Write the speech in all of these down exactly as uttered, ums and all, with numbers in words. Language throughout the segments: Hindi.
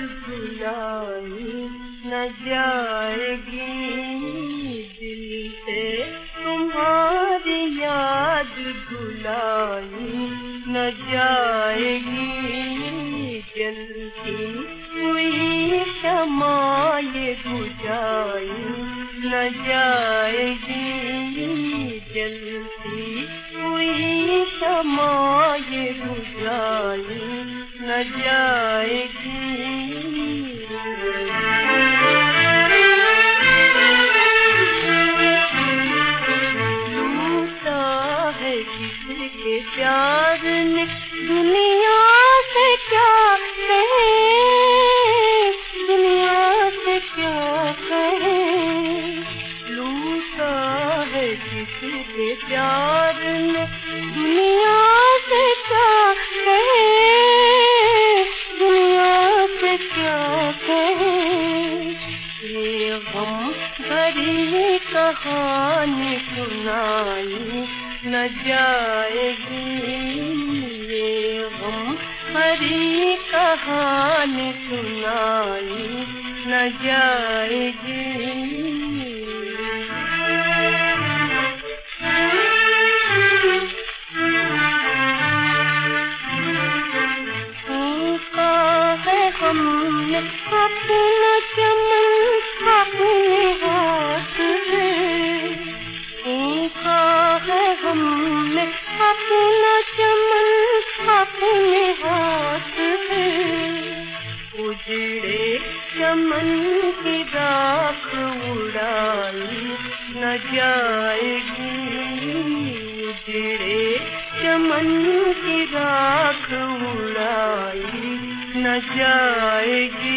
भुलाई न जाएगी, दिल से तुम्हारी याद भुलाई न जाएगी। जलती हुई शम्मा ये बुझाई न जाएगी, जलती हुई शम्मा ये बुझाई न जाएगी। लूटा है किसके प्यार ने, दुनिया से क्या कहे, दुनिया से क्या कहे। लूटा है किसके प्यार ने, दुनिया से क्या कहे, दुनिया से क्या कहे। ये गम भरी कहानी सुनाई न जाएगी, ये गम भरी कहानी सुनाई न जाएगी। हमने अपना चमन अपने हाथ में फूंका है, हमने अपना चमन अपने हाथ में। उजड़े चमन की राख उड़ाई न जाएगी, उजड़े चमन की राख उड़ाई न जाएगी।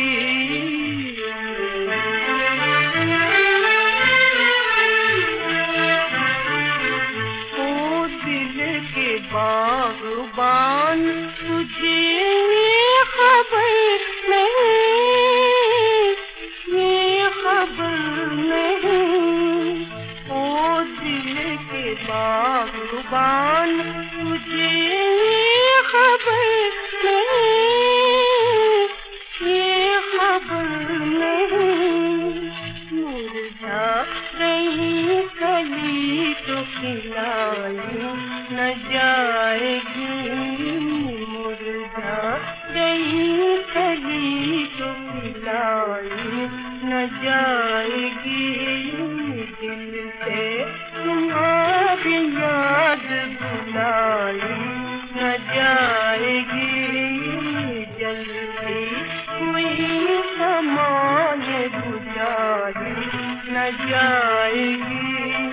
ओ दिल के बाग़बान तुझे ये खबर नहीं, ये खबर नहीं। ओ दिल के बाग़बान तुझे ये खबर नहीं, रही कली तो खिलाई न जाएगी, मुर्दा रही कली तो खिलाई न जाएगी। दिल से तुम्हारी याद भुलाई न जाएगी, जलती हुई शम्मा ये बुझाई न जाएगी।